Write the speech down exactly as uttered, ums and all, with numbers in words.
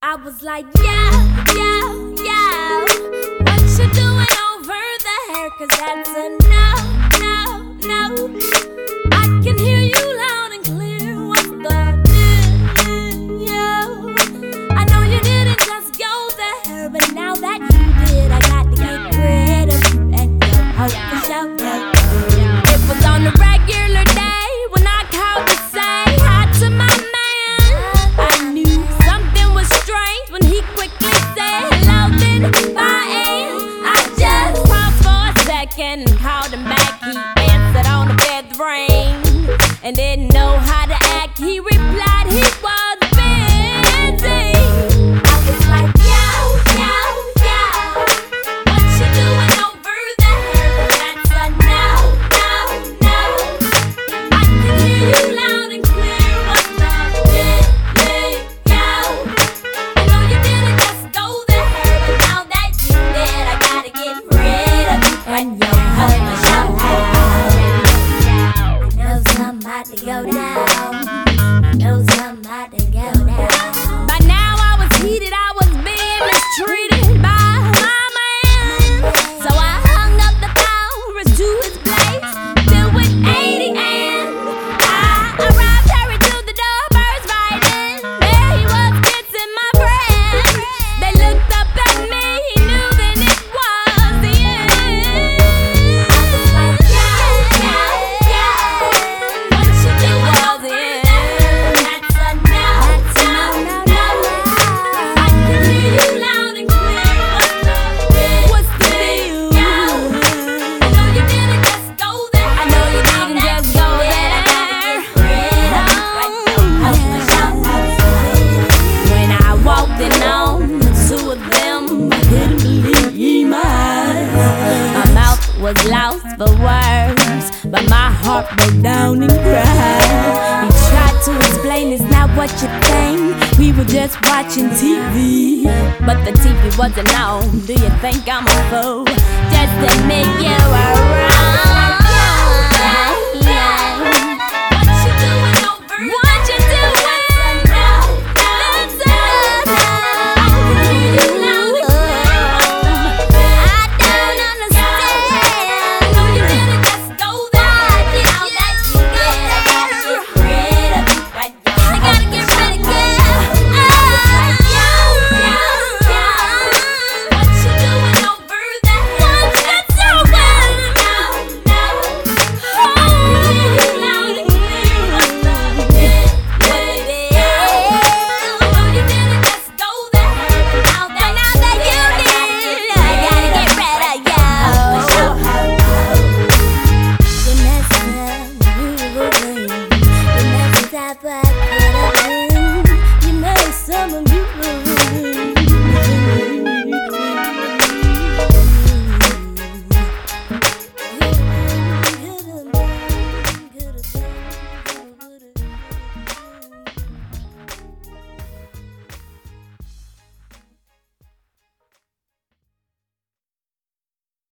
I was like, yeah, yeah, yeah. What you doing over there? Cause that's a no, no, no. I can hear you loud and clear. What's the deal? I know you didn't just go there, but now that you did, I got to get rid of you and your husband shout. It was on a regular day when I called to say hi to my man. I knew something was strange when he quickly said hello, then bye. I just paused for a second and called him back. He answered on the fifth ring and didn't know how to act. He replied he was busy. I was like, yo, yo, yo, what you doing over there? That's a no, no, no. I can hear you loud and clear. What's the deal, yo? I know you didn't just go there, but now that you did, I gotta get rid of you and your husband shout out. I know somebody go down. I know somebody go down. By now I was heated, I was being mistreated by my man. So I hung up the phone, raced to his place, filled with eighty, and I arrived, hurried to the door, burst right in. There he was, kissing my friend. They looked up at me, he knew then it was the end. I was like, yeah, yeah, yeah. What you doing over there? That's a no, no, no, no. I can hear you loud and clear. What's the deal? What's the deal? I know you didn't just go there. I know you didn't just go there. When I walked in on the two of them, I couldn't believe my eyes. My mouth was lost for words, but my heart broke down and cried. He tried to explain it's not what you think. We were just watching T V, but the T V wasn't on. Do you think I'm a fool? Just admit you were right.